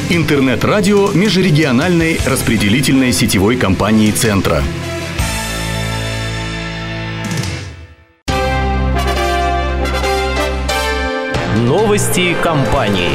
Интернет-радио межрегиональной распределительной сетевой компании «Центра». Новости компании.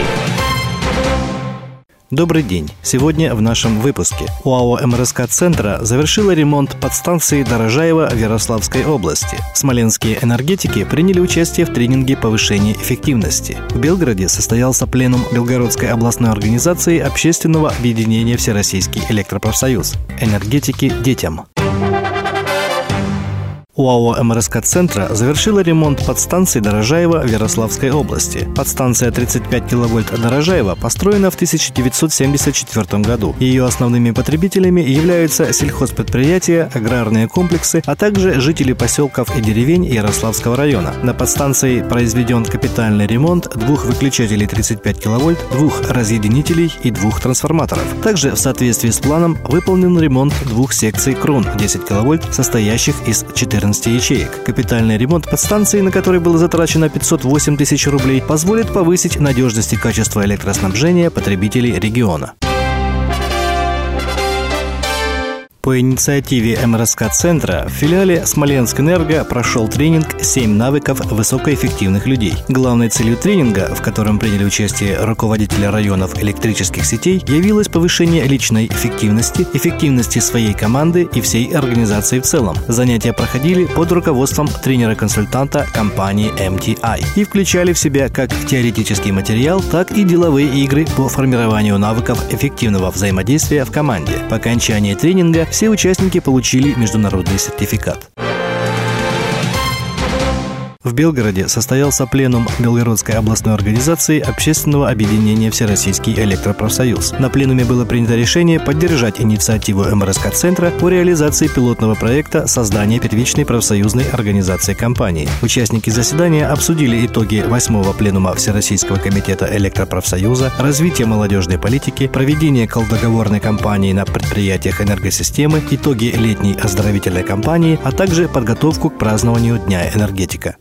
Добрый день. Сегодня в нашем выпуске. ОАО МРСК «Центра» завершила ремонт подстанции Дорожаево в Ярославской области. Смоленские энергетики приняли участие в тренинге повышения эффективности. В Белгороде состоялся пленум Белгородской областной организации общественного объединения «Всероссийский электропрофсоюз». Энергетики детям. ОАО МРСК «Центра» завершила ремонт подстанции Дорожаево в Ярославской области. Подстанция 35 кВт Дорожаево построена в 1974 году. Ее основными потребителями являются сельхозпредприятия, аграрные комплексы, а также жители поселков и деревень Ярославского района. На подстанции произведен капитальный ремонт 2 выключателей 35 кВт, 2 разъединителей и 2 трансформаторов. Также в соответствии с планом выполнен ремонт 2 секций крон 10 кВт, состоящих из 14 ячеек. Капитальный ремонт подстанции, на который было затрачено 508 тысяч рублей, позволит повысить надежность и качество электроснабжения потребителей региона. По инициативе МРСК «Центра» в филиале «Смоленскэнерго» прошел тренинг «7 навыков высокоэффективных людей». Главной целью тренинга, в котором приняли участие руководители районов электрических сетей, явилось повышение личной эффективности, эффективности своей команды и всей организации в целом. Занятия проходили под руководством тренера-консультанта компании MTI и включали в себя как теоретический материал, так и деловые игры по формированию навыков эффективного взаимодействия в команде. По окончании тренинга все участники получили международный сертификат. В Белгороде состоялся пленум Белгородской областной организации общественного объединения «Всероссийский электропрофсоюз». На пленуме было принято решение поддержать инициативу МРСК «Центра» по реализации пилотного проекта создания первичной профсоюзной организации компании. Участники заседания обсудили итоги 8-го пленума Всероссийского комитета электропрофсоюза, развитие молодежной политики, проведение колдоговорной кампании на предприятиях энергосистемы, итоги летней оздоровительной кампании, а также подготовку к празднованию Дня энергетика.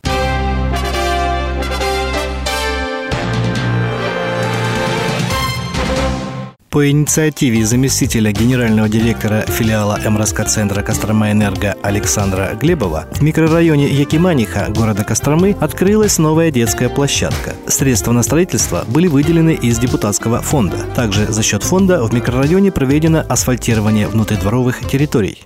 По инициативе заместителя генерального директора филиала МРСК «Центра» Кострома-Энерго Александра Глебова в микрорайоне Якиманиха города Костромы открылась новая детская площадка. Средства на строительство были выделены из депутатского фонда. Также за счет фонда в микрорайоне проведено асфальтирование внутридворовых территорий.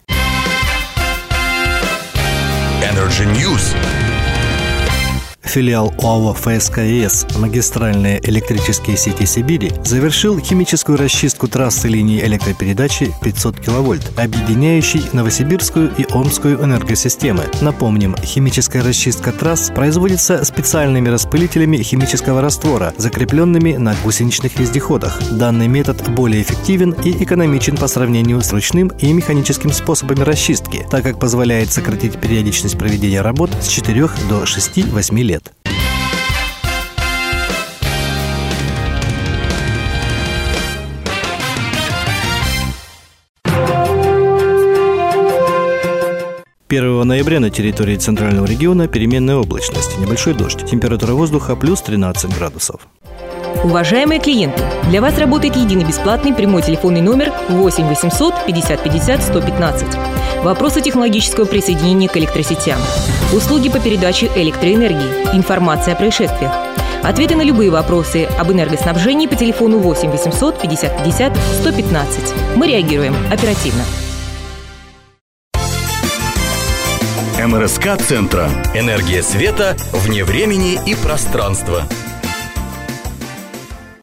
Energy News. Филиал ОАО ФСК-ЕС «Магистральные электрические сети Сибири» завершил химическую расчистку трассы линии электропередачи 500 кВт, объединяющей Новосибирскую и Омскую энергосистемы. Напомним, химическая расчистка трасс производится специальными распылителями химического раствора, закрепленными на гусеничных вездеходах. Данный метод более эффективен и экономичен по сравнению с ручным и механическим способами расчистки, так как позволяет сократить периодичность проведения работ с 4 до 6-8 лет. Первого ноября на территории центрального региона переменная облачность, небольшой дождь. Температура воздуха плюс 13 градусов. Уважаемые клиенты, для вас работает единый бесплатный прямой телефонный номер 8 800 50 50 115. Вопросы технологического присоединения к электросетям. Услуги по передаче электроэнергии. Информация о происшествиях. Ответы на любые вопросы об энергоснабжении по телефону 8 800 50 50 115. Мы реагируем оперативно. МРСК «Центра». Энергия света вне времени и пространства.